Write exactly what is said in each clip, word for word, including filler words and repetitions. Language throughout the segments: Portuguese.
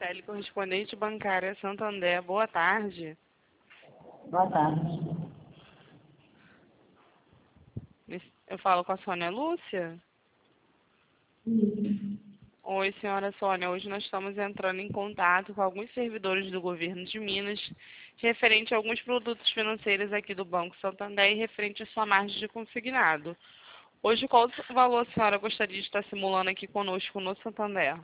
Marcele, correspondente bancária Santander. Boa tarde. Boa tarde. Eu falo com a Sônia Lúcia? Isso. Oi, senhora Sônia. Hoje nós estamos entrando em contato com alguns servidores do governo de Minas, referente a alguns produtos financeiros aqui do Banco Santander e referente à sua margem de consignado. Hoje, qual o valor a senhora gostaria de estar simulando aqui conosco no Santander?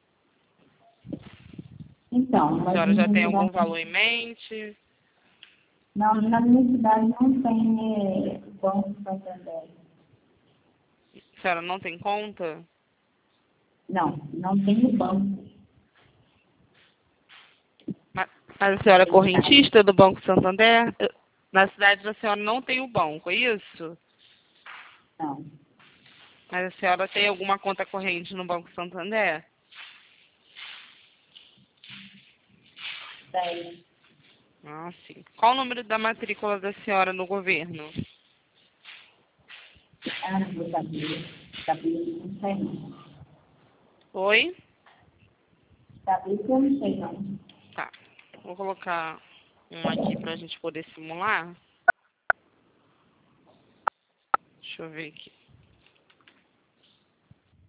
Então, A mas senhora já na tem minha algum cidade, valor em mente? não, na minha cidade não tem é, Banco Santander. A senhora não tem conta? Não, não tem o banco. Mas mas a senhora é correntista do Banco Santander? Na cidade da senhora não tem o banco, é isso? Não, Mas a senhora tem alguma conta corrente no Banco Santander? tem. Ah, sim. Qual o número da matrícula da senhora no governo? Ah, não vou saber. Saber não sei não. Oi? Saber que eu não sei não. Tá. Vou colocar um aqui para a gente poder simular. Deixa eu ver aqui.